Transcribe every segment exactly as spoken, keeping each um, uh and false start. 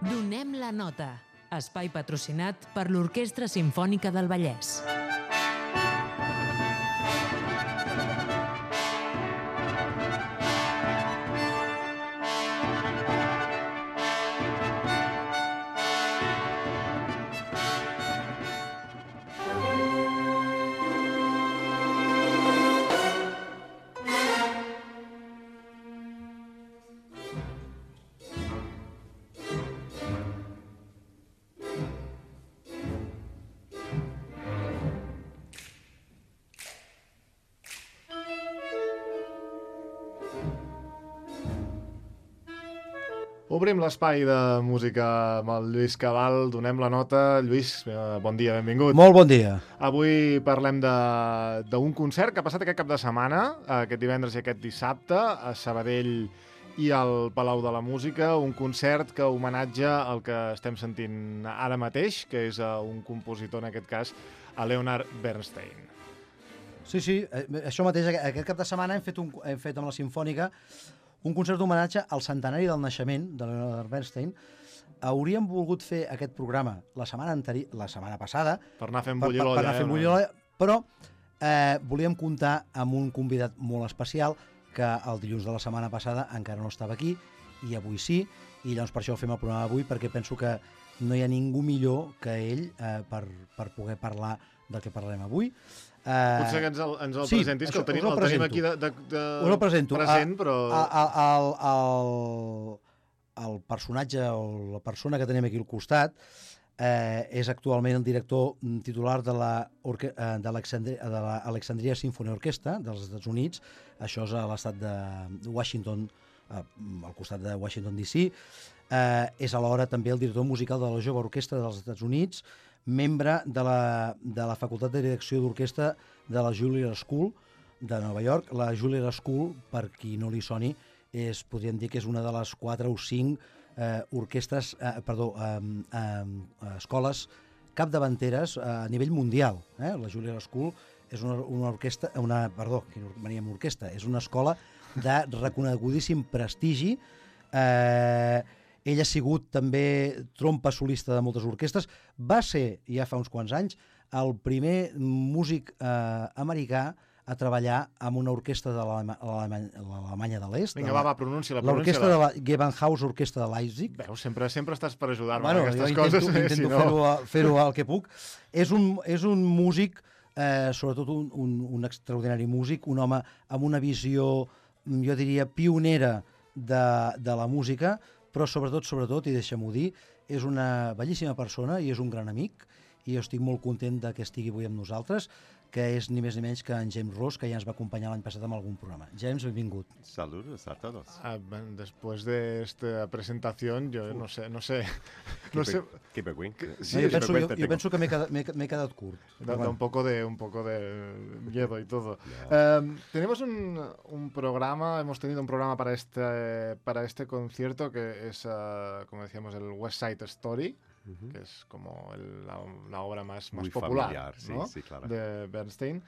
Donem la nota. Espai patrocinat per l'Orquestra Simfònica del Vallès. Obrim l'espai de música amb el Lluís Cabal, donem la nota. Lluís, bon dia, benvingut. Molt bon dia. Avui parlem d'un concert que ha passat aquest cap de setmana, aquest divendres i aquest dissabte, a Sabadell i al Palau de la Música, un concert que homenatja el que estem sentint ara mateix, que és un compositor, en aquest cas, a Leonard Bernstein. Sí, sí, això mateix. Aquest cap de setmana hem fet, un, hem fet amb la Simfònica un concert d'homenatge al centenari del naixement de Leonard Bernstein. Hauríem volgut fer aquest programa la setmana anteri... la setmana passada. Per anar fent bullir l'olla. Per anar fent bullir l'olla, però eh, volíem comptar amb un convidat molt especial que el dilluns de la setmana passada encara no estava aquí, i avui sí, i llavors per això fem el programa avui, perquè penso que no hi ha ningú millor que ell eh, per, per poder parlar del que parlarem avui. Uh, Potser que ens el, ens el sí, presentis, que el tenim, el el tenim aquí de, de, de el present, però... El, el, el, el personatge o la persona que tenim aquí al costat eh, és actualment el director titular de l'Alexandria Symphony Orchestra dels Estats Units. Això és a l'estat de Washington, eh, al costat de Washington D C. Eh, és alhora també el director musical de la Jove Orquestra dels Estats Units, membre de la, de la Facultat de Direcció d'Orquestra de la Juilliard School de Nova York. La Juilliard School, per qui no li soni, és, podríem dir que és una de les quatre o cinc eh, orquestres, eh, perdó, eh, eh, escoles capdavanteres a nivell mundial. Eh? La Juilliard School és una, una orquestra, una, perdó, que no venia amb orquestra, és una escola de reconegudíssim prestigi. Eh, Ell ha sigut també trompa solista de moltes orquestres. Va ser, ja fa uns quants anys, el primer músic eh, americà a treballar amb una orquestra de l'Alemanya de l'Est. Vinga, va, va, pronuncia-la. L'orquestra de la Gewandhaus Orquestra de Leipzig. Veus, sempre, sempre estàs per ajudar-me bueno, en aquestes intento, coses. Intento eh, si no... fer-ho fer el que puc. És un, és un músic, eh, sobretot un, un, un extraordinari músic, un home amb una visió, jo diria, pionera de, de la música, però sobretot, sobretot, i deixem-ho dir, és una bellíssima persona i és un gran amic, i jo estic molt content de que estigui avui amb nosaltres, que és ni més ni menys que en James Ross, que ja ens va acompanyar l'any passat amb algun programa. James, benvingut. Saludos a todos. Ah, bueno, después de esta presentación, yo no sé, no sé... No sé... Qué vergüenza. Sí, no, yo, penso, yo, yo penso que m'he quedat, quedat curt. Da, da un poco de un poco de miedo y todo. Yeah. Um, tenemos un, un programa, hemos tenido un programa para este, para este concierto que es, uh, como decíamos, el West Side Story. Uh-huh. Que es como el, la, la obra más, más popular, familiar, ¿no? Sí, sí, claro. De Bernstein.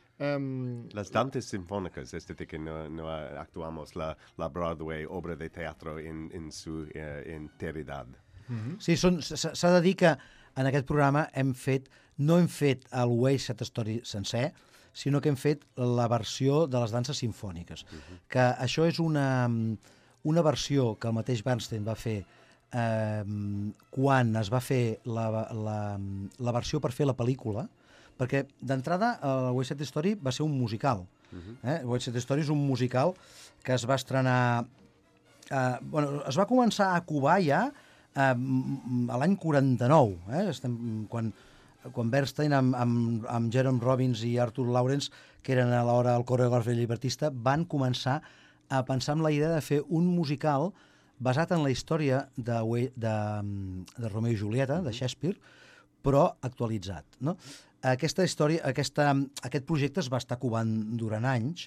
Um, Las danzas sinfónicas, es decir, que no, no actuamos la, la Broadway obra de teatro en, en su uh, integridad. Uh-huh. Sí, s'ha de dir que en aquest programa hem fet, no hem fet el West Side Story sencer, sinó que hem fet la versió de les danses sinfòniques. Uh-huh. Que això és una, una versió que el mateix Bernstein va fer Eh, quan es va fer la, la, la versió per fer la pel·lícula, perquè d'entrada el West Side Story va ser un musical. Uh-huh. eh? West Side Story és un musical que es va estrenar eh, bueno, es va començar a cubar ja eh, a l'any quaranta-nou, eh? Estem, quan, quan Bernstein amb, amb, amb Jerome Robbins i Arthur Lawrence, que eren alhora el coreògraf i llibertista, van començar a pensar en la idea de fer un musical basat en la història de, de, de Romeo i Julieta, de Shakespeare, però actualitzat. No? Aquesta història, aquesta, aquest projecte es va estar cubant durant anys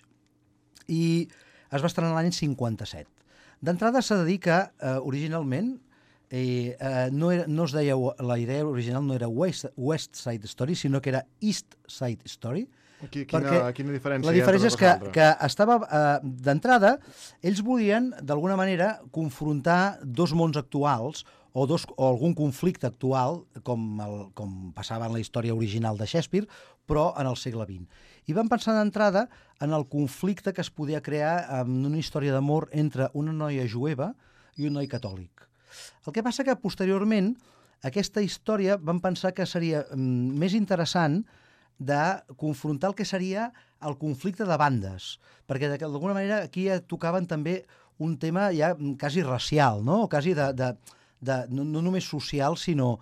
i es va estrenar l'any cinquanta-set. D'entrada s'ha de dir que eh, originalment eh, eh, no, era, no es deia, la idea original no era West, West Side Story, sinó que era East Side Story. Quina, quina, quina diferència? La diferència és que, que estava, eh, d'entrada, ells volien, d'alguna manera, confrontar dos mons actuals o, dos, o algun conflicte actual, com, el, com passava en la història original de Shakespeare, però en el segle vint. I vam pensar d'entrada en el conflicte que es podia crear en una història d'amor entre una noia jueva i un noi catòlic. El que passa que posteriorment aquesta història vam pensar que seria mm, més interessant de confrontar el que seria el conflicte de bandes, perquè d'alguna manera aquí ja tocaven també un tema ja quasi racial, no? O quasi de, de, de no, no només social, sinó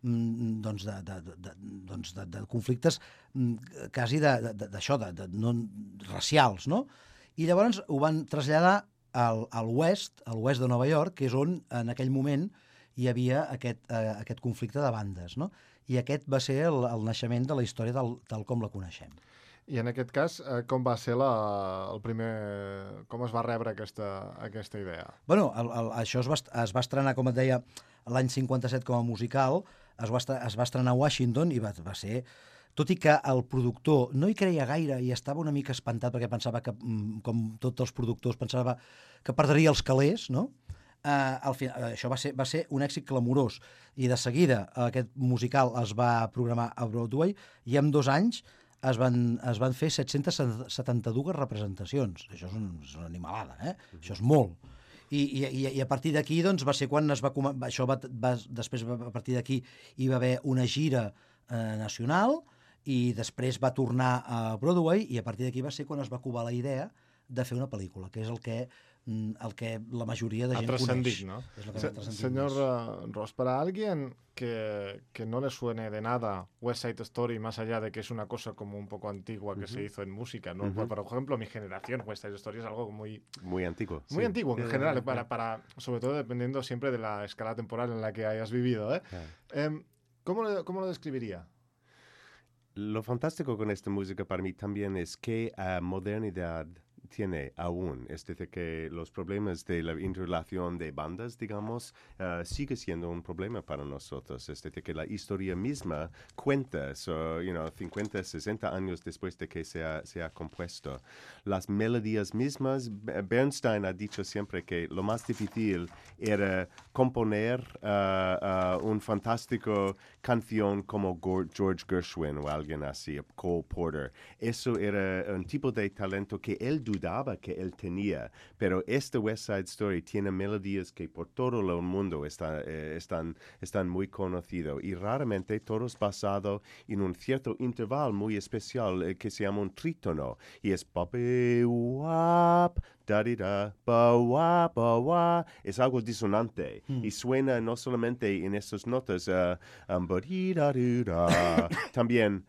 doncs de, de, de, doncs de, de conflictes quasi d'això, de, de, de, no, racials, no? I llavors ho van traslladar al, al oest, al oest de Nova York, que és on en aquell moment hi havia aquest, eh, aquest conflicte de bandes, no? I aquest va ser el, el naixement de la història tal, tal com la coneixem. I en aquest cas, eh, com va ser la, el primer... com es va rebre aquesta, aquesta idea? Bueno, el, el, això es va, es va estrenar, com et deia, l'any cinquanta-set com a musical, es va, es va estrenar a Washington i va, va ser... Tot i que el productor no hi creia gaire i estava una mica espantat perquè pensava que, com tots els productors, pensava que perdria els calés, no? Uh, al final, això va ser, va ser un èxit clamorós i de seguida aquest musical es va programar a Broadway i en dos anys es van, es van fer set-centes setanta-dues representacions. Això és, un, és una animalada, eh? Mm-hmm. Això és molt. I, i, i a partir d'aquí doncs, va ser quan es va... Això va, va, després, a partir d'aquí, hi va haver una gira eh, nacional i després va tornar a Broadway i a partir d'aquí va ser quan es va covar la idea de fer una pel·lícula, que és el que, el que la majoria de gent coneix. ¿No? Es lo que Se, señor uh, Ross, para alguien que, que no le suene de nada West Side Story, más allá de que es una cosa como un poco antigua que uh-huh. se hizo en música, ¿no? Uh-huh. Por, por ejemplo, mi generación, West Side Story es algo muy... Muy antiguo. Muy sí. antiguo, en general, para, para, sobre todo dependiendo siempre de la escala temporal en la que hayas vivido, ¿eh? Yeah. Eh, ¿cómo, lo, ¿Cómo lo describiría? Lo fantástico con esta música para mí también es que uh, modernidad tiene aún, es decir, que los problemas de la interrelación de bandas, digamos, uh, sigue siendo un problema para nosotros. Es decir, que la historia misma cuenta, so, you know, cincuenta, sesenta años después de que se ha, se ha compuesto. Las melodías mismas, Bernstein ha dicho siempre que lo más difícil era componer uh, uh, un fantástico canción como George Gershwin o alguien así, Cole Porter. Eso era un tipo de talento que él dudaba que él tenía, pero este West Side Story tiene melodías que por todo el mundo está, eh, están, están muy conocidos y raramente todos basados en un cierto intervalo muy especial eh, que se llama un trítono y es papi wap da di da ba wa ba wa, es algo disonante mm. y suena no solamente en esas notas uh, um, ba di da di da también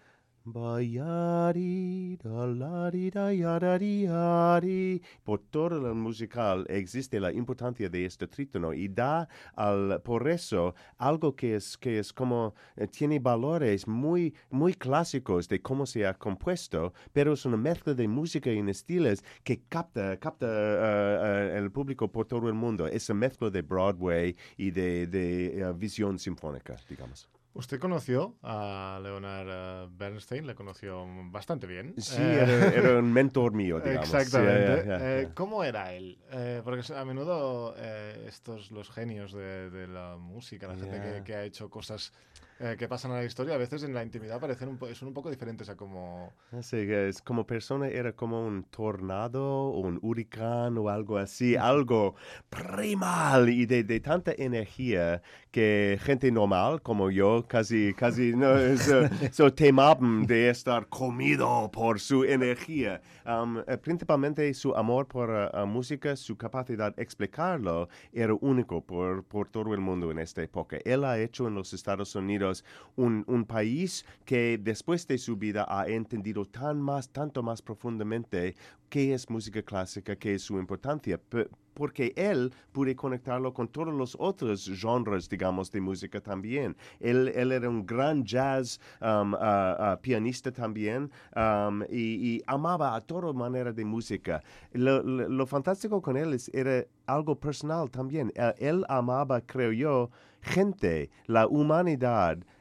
Bayari, dalari, dayari, ari. Por todo el musical existe la importancia de este trítono y da al, por eso algo que es, que es como, eh, tiene valores muy, muy clásicos de cómo se ha compuesto, pero es una mezcla de música y en estilos que capta, capta uh, uh, el público por todo el mundo. Esa mezcla de Broadway y de, de uh, visión sinfónica, digamos. Usted conoció a Leonard Bernstein, le conoció bastante bien. Sí, eh, era, era un mentor mío, digamos. Exactamente. Sí, yeah, yeah, eh, yeah. ¿Cómo era él? Eh, porque a menudo eh, estos, los genios de, de la música, la yeah. gente que, que ha hecho cosas eh, que pasan a la historia, a veces en la intimidad parecen un, son un poco diferentes a como... Sí, es como persona era como un tornado o un huracán o algo así, algo primal y de, de tanta energía que gente normal como yo casi, casi no, so, so temaban de estar comido por su energía. Um, eh, principalmente su amor por la uh, uh, música, su capacidad de explicarlo era único por, por todo el mundo en esta época. Él ha hecho en los Estados Unidos un, un país que después de su vida ha entendido tan más, tanto más profundamente qué es música clásica, qué es su importancia. P- porque él pudo conectarlo con todos los otros genres, digamos, de música también. Él, él era un gran jazz um, uh, uh, pianista también um, y, y amaba a toda manera de música. Lo, lo, lo fantástico con él es, era algo personal también. Uh, él amaba, creo yo, gente, la humanidad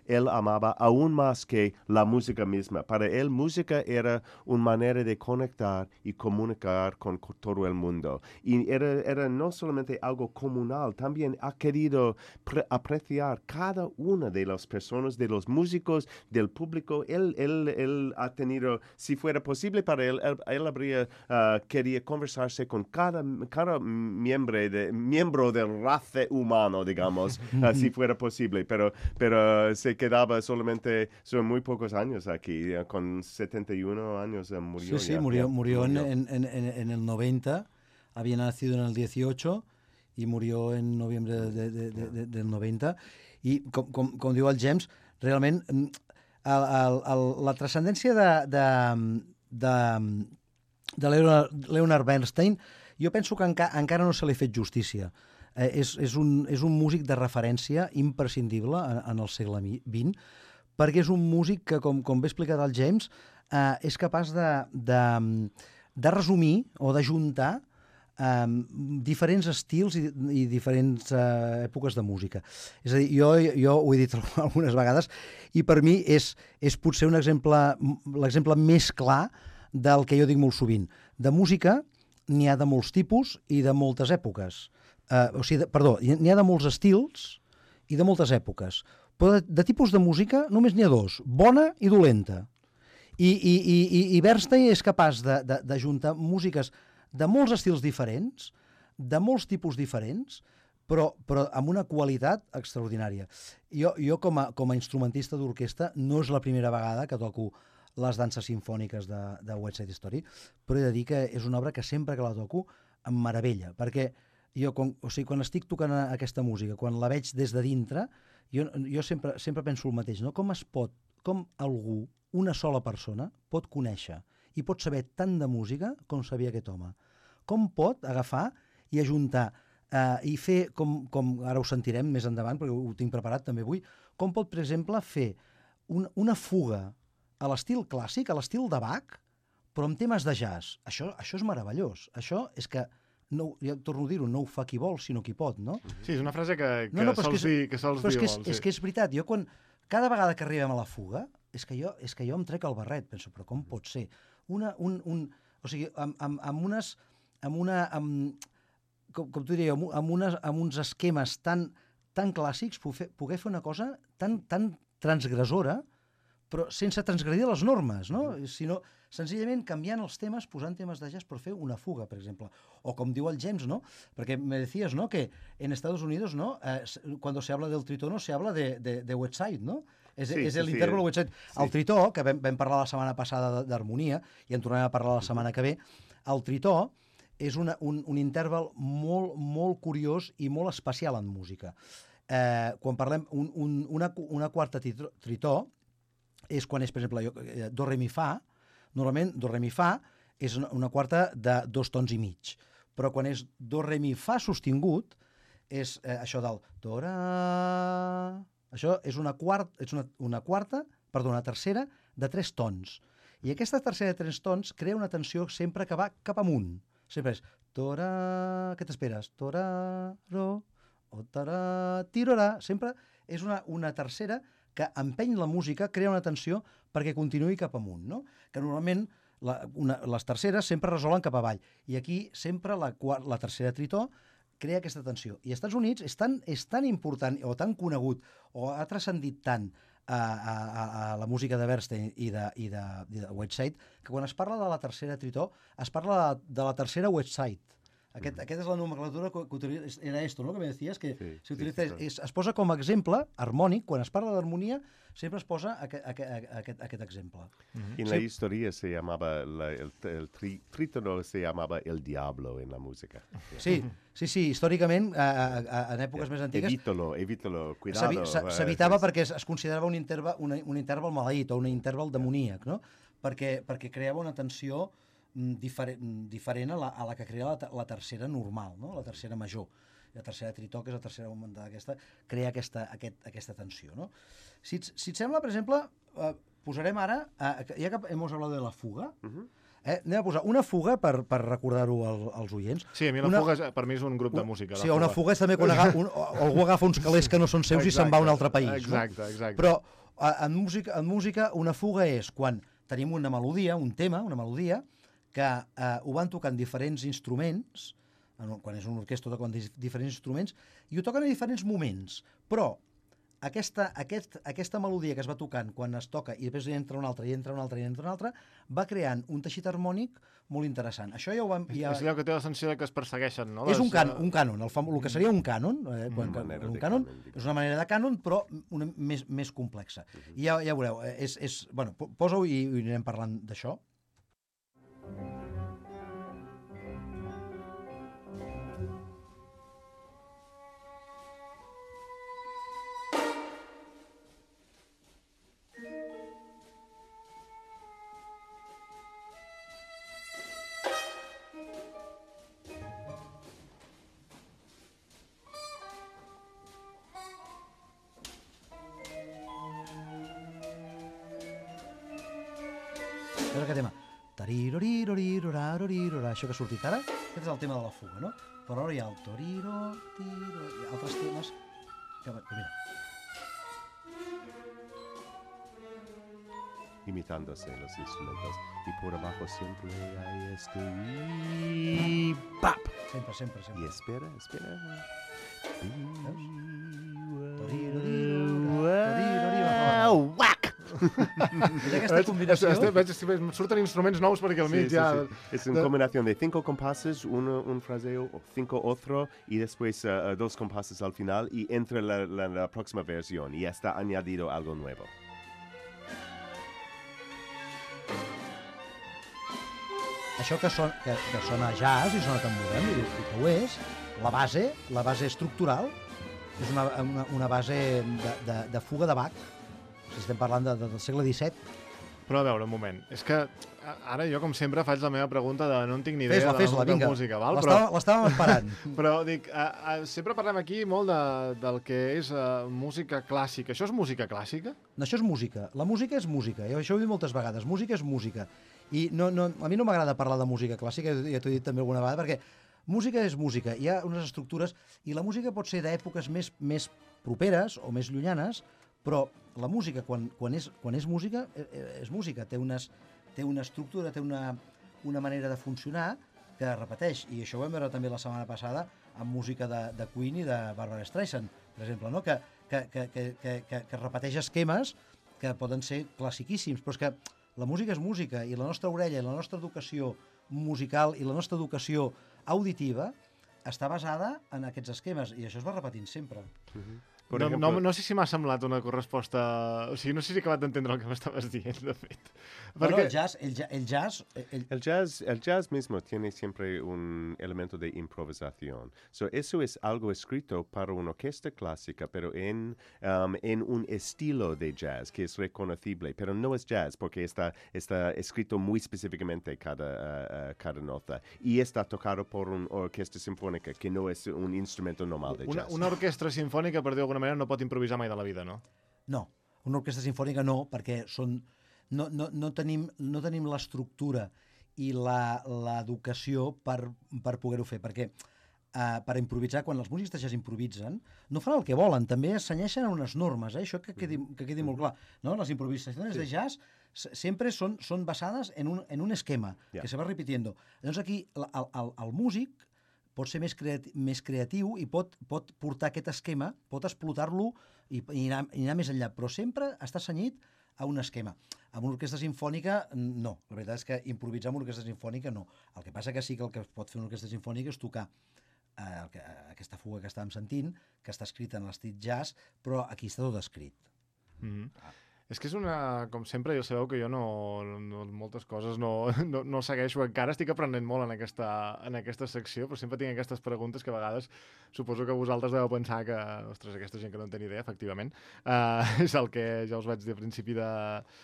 él amaba aún más que la música misma. Para él, música era una manera de conectar y comunicar con todo el mundo. Y era, era no solamente algo comunal, también ha querido pre- apreciar cada una de las personas, de los músicos, del público. Él, él, él ha tenido, si fuera posible para él, él, él habría uh, quería conversarse con cada, cada miembro, de, miembro del raza humano, digamos, uh, si fuera posible, pero, pero se quedaba solamente, son muy pocos años aquí, uh, con setenta y uno años uh, murió. Sí, sí, ya, murió, ya, murió, murió. En, en, en, en el noventa, había nacido en el dieciocho y murió en noviembre de, de, de, de, del noventa. I, com, com, com diu el James, realment el, el, el, la transcendència de, de, de, de Leonard, Leonard Bernstein, jo penso que enca, encara no se li ha fet justícia. Eh, és, és, un, és un músic de referència imprescindible en, en el segle vint, perquè és un músic que, com, com bé explicat el James, eh, és capaç de, de, de resumir o d'ajuntar Um, diferents estils i, i diferents uh, èpoques de música. És a dir, jo, jo ho he dit algunes vegades i per mi és, és potser un exemple, l'exemple més clar del que jo dic molt sovint. De música n'hi ha de molts tipus i de moltes èpoques. Uh, o sigui, de, perdó, n'hi ha de molts estils i de moltes èpoques. Però de, de tipus de música només n'hi ha dos, bona i dolenta. I, i, i, i Bernstein és capaç d'ajuntar músiques de molts estils diferents, de molts tipus diferents, però, però amb una qualitat extraordinària. Jo, jo com, a, com a instrumentista d'orquestra, no és la primera vegada que toco les danses simfòniques de, de West Side Story, però he de dir que és una obra que sempre que la toco em meravella, perquè jo, com, o sigui, quan estic tocant aquesta música, quan la veig des de dintre, jo, jo sempre, sempre penso el mateix, no? Com es pot, com algú, una sola persona, pot conèixer i pot saber tant de música com sabia aquest home. Com pot agafar i ajuntar eh, i fer, com, com ara ho sentirem més endavant, perquè ho tinc preparat també avui, com pot, per exemple, fer un, una fuga a l'estil clàssic, a l'estil de Bach, però amb temes de jazz. Això, això és meravellós. Això és que, no, ja torno a dir-ho, no ho fa qui vol, sinó qui pot, no? Sí, és una frase que, que no, no, sols és, dir, que sols però és dir que és, molt. Sí. És que és veritat, jo quan, cada vegada que arribem a la fuga, és que jo, és que jo em trec el barret, penso, però com pot ser? Una, un, un, o sigui, amb, amb, amb unes, amb una, amb, com, com t'ho diria, amb, amb, unes, amb uns esquemes tan, tan clàssics, poder, poder fer una cosa tan, tan transgressora, però sense transgredir les normes, no? Mm. Sinó senzillament canviant els temes, posant temes de jazz per fer una fuga, per exemple. O com diu el James, ¿no? Perquè me decías, ¿no?, que en Estados Unidos, ¿no?, eh, cuando se habla del tritono se habla de, de, de West Side, ¿no? És, sí, és sí, l'interval sí, West Side. sí. El tritó, que vam, vam parlar la setmana passada d'harmonia, i en tornarem a parlar la setmana que ve, el tritó és una, un, un interval molt, molt curiós i molt especial en música. Eh, quan parlem, un, un, una, una quarta tritó és quan és, per exemple, jo, do, re, mi, fa. Normalment, do, re, mi, fa és una, una quarta de dos tons i mig. Però quan és do, re, mi, fa sostingut, és eh, això del do, ra... Això és una, quart, és una, una quarta, perdó, una tercera de tres tons. I aquesta tercera de tres tons crea una tensió sempre que va cap amunt. Sempre és do, ra... Què t'esperes? Do, ra, ro, o, ta, ra, ti, ro, ra. Sempre és una, una tercera que empeny la música, crea una tensió perquè continuï cap amunt, no? Que normalment la, una, les terceres sempre resolen cap avall. I aquí sempre la, la tercera tritó crea aquesta tensió. I als Estats Units és tan, és tan important o tan conegut o ha transcendit tant a, a, a la música de Bernstein i de, i de, i de West Side que quan es parla de la tercera tritó es parla de, de la tercera West Side. Aquest, mm. Aquesta és la nomenclatura que, que utilitza, era esto, ¿no?, que me decías, que sí, se utilitza, sí, sí, es, es posa com a exemple harmònic, quan es parla d'harmonia, sempre es posa aquest, aquest, aquest, aquest exemple. Mm-hmm. En la sí. historia se llamaba, la, el, el tri, trítono se llamaba el diablo en la música. Sí, sí, sí, històricament, a, a, en èpoques yeah. més antigues... Evítalo, evítalo, cuidado. S'evitava perquè es, es considerava un interval, un, un interval maleït o un interval demoníac, no? Perquè, perquè creava una tensió diferent, diferent a, la, a la que crea la, la tercera normal, no? La tercera major. La tercera tritó, que és la tercera augmentada, aquesta, crea aquesta, aquest, aquesta tensió, no? Si, si et sembla, per exemple, eh, posarem ara, eh, ja que hem hablado de la fuga, uh-huh. Eh? Anem a posar una fuga per, per recordar-ho al, als oients. Sí, a mi la una... fuga, és, per mi és un grup de música. Sí, una fuga és també quan agafa, un, algú agafa uns calés que no són seus exacte, i se'n va a un altre país. Exacte, no? exacte. Però en música, en música una fuga és quan tenim una melodia, un tema, una melodia, que eh, ho van tocant diferents instruments, quan és una orquestra toquen diferents instruments, i ho toquen a diferents moments. Però Aquesta, aquest, aquesta melodia que es va tocant quan es toca i després hi entra una altra, i entra una altra, i entra una altra, va creant un teixit harmònic molt interessant. Això ja ho vam... Ja... És allò que té la sensació que es persegueixen, no? És un, can, un cànon, el, fam... el que seria un cànon, eh, quan, mm, un cànon, és una manera de cànon, però una, més, més complexa. Uh -huh. I ja, ja veureu, és, és, bueno, posa-ho i, i anirem parlant d'això. És aquest tema. Això que ha sortit ara, aquest és el tema de la fuga, no? Però ara hi ha el toriro, tiro, i altres temes que, mira. Imitándose los instrumentos. Y por abajo siempre hay este... Y... ¡Pap! Sempre, sempre, sempre. Y espera, espera. Toriro, toriro, Whack! Aquesta combinació... Em surten instruments nous perquè al mig sí, ja... Sí, sí. Es una combinación de cinco compases, uno, un fraseo, cinco otro, y después uh, dos compases al final, y entre la, la, la próxima versión, y ya está añadido algo nuevo. Això que, son, que, que sona jazz i sona tan modern, i que ho és, la base, la base estructural, és una, una, una base de, de, de fuga de Bach. Si estem parlant de, de, del segle disset. Però a veure, un moment. És que ara jo, com sempre, faig la meva pregunta de no en tinc ni idea fes-la, de, fes-la, de vinga. música. Val? L'estàvem esperant. Però dic, a, a, sempre parlem aquí molt de, del que és uh, música clàssica. Això és música clàssica? No, això és música. La música és música. Jo això ho he dit moltes vegades. Música és música. I no, no, a mi no m'agrada parlar de música clàssica, ja t'ho he dit també alguna vegada, perquè música és música. Hi ha unes estructures, i la música pot ser d'èpoques més, més properes o més llunyanes, però la música, quan, quan, és, quan és música, és música. Té, unes, té una estructura, té una, una manera de funcionar que repeteix. I això ho vam veure també la setmana passada amb música de, de Queen i de Barbara Streisand, per exemple, no? que, que, que, que, que, que repeteix esquemes que poden ser classiquíssims, però és que la música és música, i la nostra orella, i la nostra educació musical i la nostra educació auditiva està basada en aquests esquemes, i això es va repetint sempre. Uh-huh. No, ejemplo... no, no sé si m'ha semblat una corresposta... O sigui, no sé si he acabat d'entendre el que m'estaves dient, de fet. Bueno, Perquè... el jazz... El, el, jazz el... El, jazz, el jazz mismo tiene siempre un elemento de improvisación. So, eso es algo escrito para una orquesta clásica, pero en, um, en un estilo de jazz que es reconocible. Pero no es jazz, porque está, está escrito muy específicamente cada, uh, uh, cada nota. Y está tocado por una orquesta sinfónica, que no es un instrumento normal de una, jazz. Una orquestra sinfònica, per dir d'alguna manera, no pot improvisar mai de la vida, no? No, una orquestra sinfònica no, perquè són, no, no, no tenim, no tenim l'estructura i l'educació per, per poder-ho fer, perquè uh, per improvisar, quan els músics de jazz improvisen, no fan el que volen, també es cenyeixen a unes normes, eh? Això que quedi, que quedi molt clar. No? Les improvisacions sí. de jazz sempre són, són basades en un, en un esquema, yeah. que se va repitiendo. Llavors aquí el, el, el músic pot ser més, creati més creatiu i pot, pot portar aquest esquema, pot explotar-lo i, i, anar, i anar més enllà, però sempre està cenyit a un esquema. Amb una orquestra sinfònica, no. La veritat és que improvisar amb una orquestra sinfònica, no. El que passa que sí que el que pot fer una orquestra sinfònica és tocar eh, el que, aquesta fuga que estàvem sentint, que està escrita en l'estil jazz, però aquí està tot escrit. Mm-hmm. ah. És que és una... Com sempre, ja sabeu que jo no... no moltes coses no, no, no segueixo encara. Estic aprenent molt en aquesta, en aquesta secció, però sempre tinc aquestes preguntes que a vegades suposo que vosaltres deveu pensar que, ostres, aquesta gent que no en té ni idea, efectivament, uh, és el que ja us vaig dir a principi de,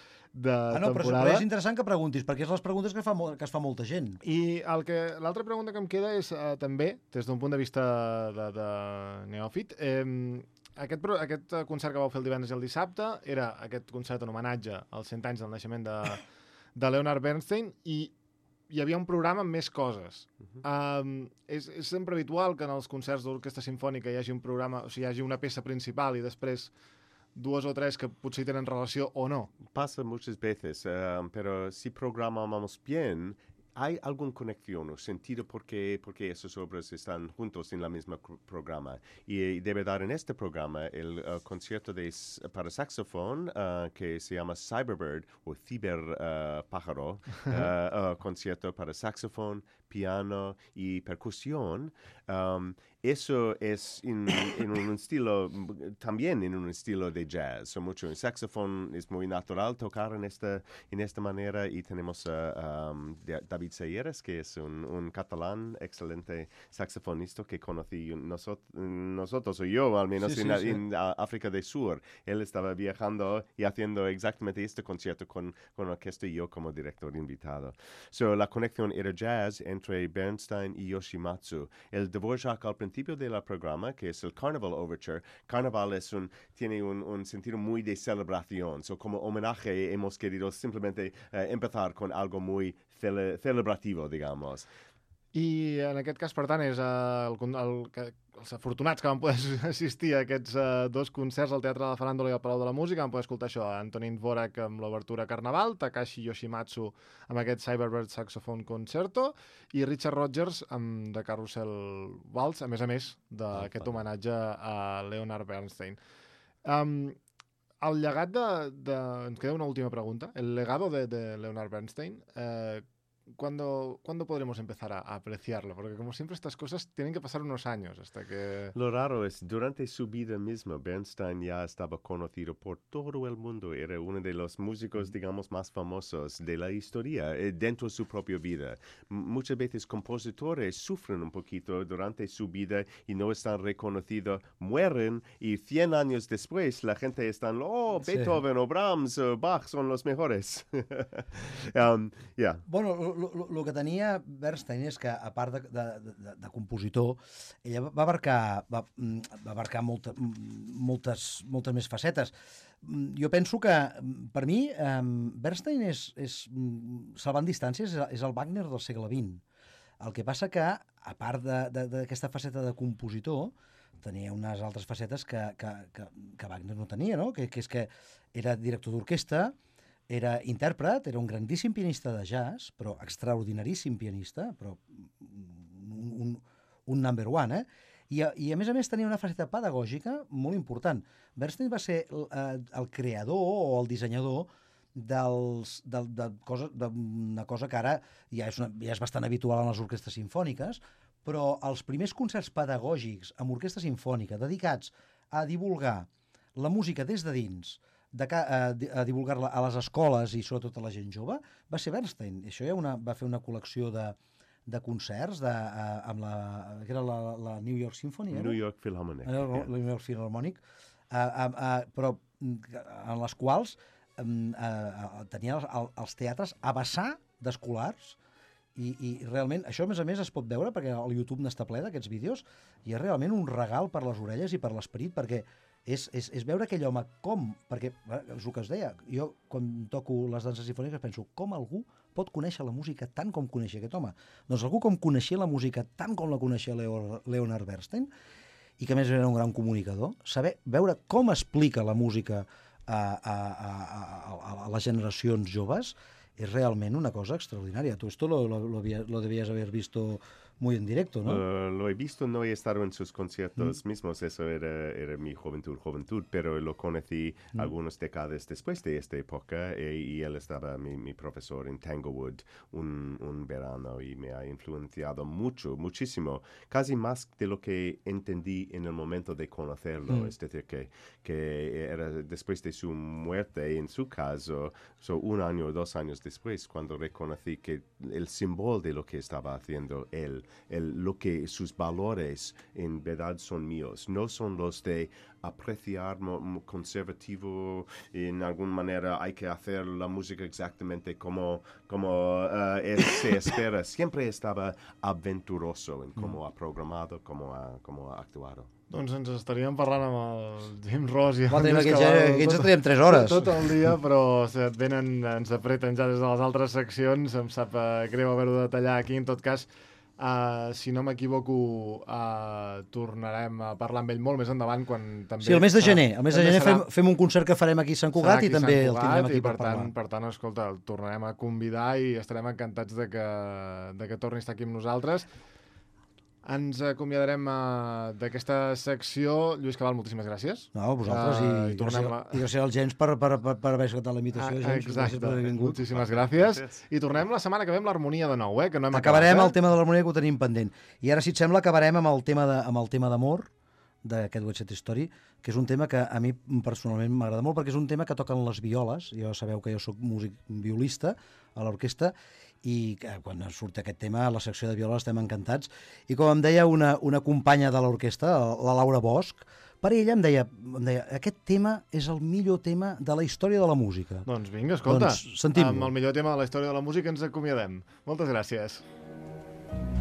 de ah, no, temporada. Però és interessant que preguntis, perquè és les preguntes que, fa que es fa molta gent. I l'altra pregunta que em queda és uh, també, des d'un punt de vista de, de neòfit, eh, Aquest, aquest concert que vau fer el divendres i el dissabte era aquest concert en homenatge als cent anys del naixement de, de Leonard Bernstein, i hi havia un programa amb més coses. Um, és, és sempre habitual que en els concerts d'orquestra sinfònica hi hagi un programa, o sigui, hi hagi una peça principal i després dues o tres que potser tenen relació o no. Pasa muchas veces, uh, pero si programamos bien, hay alguna conexión o sentido porque, porque esas obras están juntos en la misma programa. Y, y debe dar en este programa el uh, concierto de, para saxofón uh, que se llama Cyberbird o Ciber uh, Pájaro, uh, uh, concierto para saxofón, piano y percusión. Um, eso es en, en un estilo, también en un estilo de jazz. So mucho en saxofón es muy natural tocar en esta, en esta manera y tenemos a uh, um, David Seyeres, que es un, un catalán excelente saxofonista que conocí nosotros, nosotros o yo al menos sí, en, sí, sí. en uh, África del Sur. Él estaba viajando y haciendo exactamente este concierto con, con orquesta y yo como director invitado. So la conexión era jazz entre Bernstein y Yoshimatsu. El Dvorak al principio del programa, que es el Carnival Overture. Carnaval es un, tiene un, un sentido muy de celebración. So, como homenaje hemos querido simplemente uh, empezar con algo muy cele celebrativo, digamos. I en aquest cas, per tant, és uh, el, el, el, els afortunats que van poder assistir a aquests uh, dos concerts al Teatre de la Faràndula i al Palau de la Música, van poder escoltar això, Antonín Dvorak amb l'obertura Carnaval, Takashi Yoshimatsu amb aquest Cyberbird Saxophone Concerto i Richard Rodgers amb The Carousel Waltz, a més a més d'aquest oh, homenatge a Leonard Bernstein. Um, el llegat de, de... Ens queda una última pregunta. El legado de, de Leonard Bernstein... Eh, ¿Cuándo, ¿Cuándo podremos empezar a, a apreciarlo? Porque como siempre estas cosas tienen que pasar unos años hasta que... Lo raro es, durante su vida misma, Bernstein ya estaba conocido por todo el mundo. Era uno de los músicos, digamos, más famosos de la historia, eh, dentro de su propia vida. M muchas veces compositores sufren un poquito durante su vida y no están reconocidos, mueren y cien años después la gente está, oh, Beethoven sí. o Brahms o Bach son los mejores. um, yeah. Bueno, el que tenia Bernstein és que, a part de, de, de, de compositor, ella va abarcar, va, va abarcar molta, moltes, moltes més facetes. Jo penso que, per mi, Bernstein és, és salvant distàncies, és el Wagner del segle vint. El que passa que, a part d'aquesta faceta de compositor, tenia unes altres facetes que, que, que, que Wagner no tenia, no? Que, que és que era director d'orquestra, era intèrpret, era un grandíssim pianista de jazz, però extraordinaríssim pianista, però un, un, un number one, eh? I a, I a més a més tenia una faceta pedagògica molt important. Bernstein va ser el, el creador o el dissenyador dels, de, de cosa, d'una cosa que ara ja és, una, ja és bastant habitual en les orquestres simfòniques, però els primers concerts pedagògics amb orquestra simfònica dedicats a divulgar la música des de dins, de, a, a divulgar-la a les escoles i sobretot a la gent jove, va ser Bernstein. Això ja una, va fer una col·lecció de, de concerts de, a, amb la, que era la, la New York Symphony. New York Philharmonic. El, el New York Philharmonic, a, a, a, però en les quals a, a, a, tenien els, els teatres a vessar d'escolars i, i realment, això a més a més es pot veure perquè el YouTube n'està ple d'aquests vídeos i és realment un regal per les orelles i per l'esperit perquè És, és, és veure aquell home com, perquè és el que es deia, jo quan toco les danses simfòniques penso com algú pot conèixer la música tant com coneixia aquest home. Doncs algú com coneixia la música tant com la coneixia Leo, Leonard Bernstein i que a més era un gran comunicador, saber veure com explica la música a, a, a, a, a les generacions joves es realmente una cosa extraordinaria. Tú esto lo, lo, lo, lo debías haber visto muy en directo, ¿no? Uh, lo he visto, no he estado en sus conciertos mm. mismos, eso era, era mi juventud, juventud, pero lo conocí mm. algunas décadas después de esta época e, y él estaba mi, mi profesor en Tanglewood un, un verano y me ha influenciado mucho, muchísimo, casi más de lo que entendí en el momento de conocerlo, mm. es decir, que, que era después de su muerte, en su caso, so un año o dos años después, cuando reconocí que el símbolo de lo que estaba haciendo él el, lo que sus valores en verdad son míos, no son los de apreciar mo, mo conservativo, en alguna manera hay que hacer la música exactamente como, como uh, él se espera. Siempre estaba aventuroso en cómo ha programado, cómo ha, cómo ha actuado. Doncs ens estaríem parlant amb el Jim Ross i Home, el aquí, Lluís ja, Cabal aquí ens tot, estaríem tres hores. tot el dia, però et venen, ens apreten ja des de les altres seccions. Em sap uh, greu haver-ho de tallar aquí. En tot cas, uh, si no m'equivoco, uh, tornarem a parlar amb ell molt més endavant, quan també... Sí, el mes de gener. El mes de gener serà, fem, fem un concert que farem aquí a Sant Cugat i també el tindrem aquí i per, per tant, parlar. per tant, escolta, el tornarem a convidar i estarem encantats de que, de que torni a estar aquí amb nosaltres. Ens acomiadarem uh, d'aquesta secció. Lluís Cabal, moltíssimes gràcies. No, vosaltres uh, i, i, gràcies, la... i gràcies al Gens per, per, per, per haver escoltat la invitació. Ah, Gens, exacte, per haver vingut. moltíssimes gràcies. I tornem la setmana que ve amb l'harmonia de nou, eh? Que no hem acabarem acabat, eh? el tema de l'harmonia que ho tenim pendent. I ara, si et sembla, acabarem amb el tema de, amb el tema d'amor d'aquest West Side Story, que és un tema que a mi personalment m'agrada molt, perquè és un tema que toquen les violes. Ja sabeu que jo sóc músic violista a l'orquestra, i que quan surt aquest tema a la secció de viola estem encantats. I com em deia una, una companya de l'orquestra, la Laura Bosch, per ella em deia, em deia, aquest tema és el millor tema de la història de la música. Doncs vinga, escolta, doncs, amb el millor tema de la història de la música ens acomiadem. Moltes gràcies.